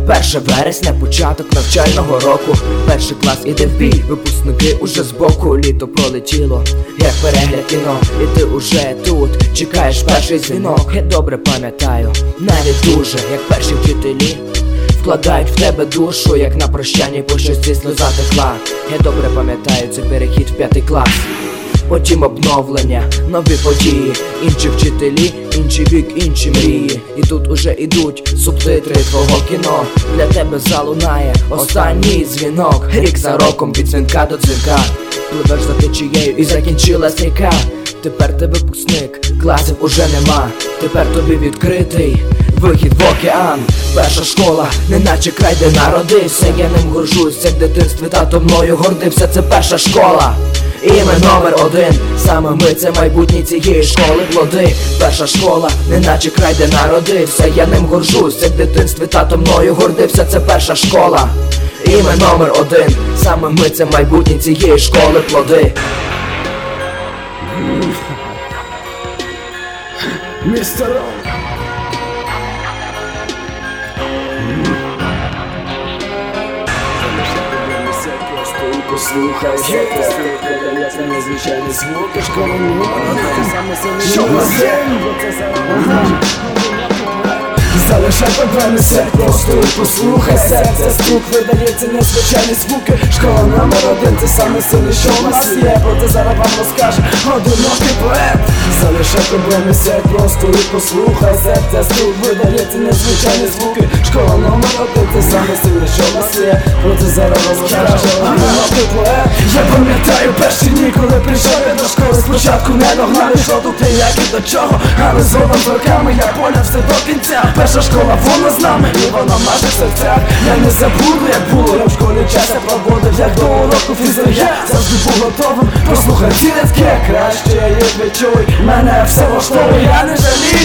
1 вересня, початок навчального року. Перший клас іде в бій, випускники уже збоку. Літо пролетіло, як перегляд кіно, і ти уже тут чекаєш перший дзвінок. Я добре пам'ятаю, навіть дуже, як перші вчителі вкладають в тебе душу, як на прощанні по щості сльоза текла. Я добре пам'ятаю цей перехід в 5 клас. Потім обновлення, нові події, інші вчителі, інший вік, інші мрії. І тут уже ідуть субтитри твого кіно. Для тебе залунає останній дзвінок. Рік за роком від дзвінка до дзвінка пливеш за течією і закінчилась ріка. Тепер ти випускник, класів уже нема. Тепер тобі відкритий вихід в океан. Перша школа, неначе край, де народився. Я ним горжусь, як в дитинстві тато мною гордився. Це перша школа, і ми номер 1. Саме ми це майбутнє цієї школи плоди. Перша школа, неначе край, де народився. Я ним горжусь, як в дитинстві тато мною гордився. Це перша школа, і ми номер 1. Саме ми це майбутнє цієї школи плоди. Містер послухай себе, видається незвичайні звуки, школа що в нас є? Залишай проблеми серед, просто послухай серце. Стук, видається незвичайні звуки. Школа номер 1, це саме сильне, що в нас є. Проте зараз вам розкаже одинокий поет. Залишай проблеми серед, просто послухай серце. Стук, видається незвичайні звуки. Школа номер 1, це саме сильне, що в нас є. Проте зараз вам розкаже одинокий поет. Я пам'ятаю перші дні, коли прийшов я до школи. Спочатку не догнав, йшло тут ніяк і до чого. Але згодом з роками я поняв все до кінця. Перша школа, вона з нами, і вона в наших серцях. Я не забуду, як було, я в школі час я проводив, як до уроку фізики. Я завжди був готовим послухати ці рядки. Краще їх відчуй, мене все влаштовує, я не жалію.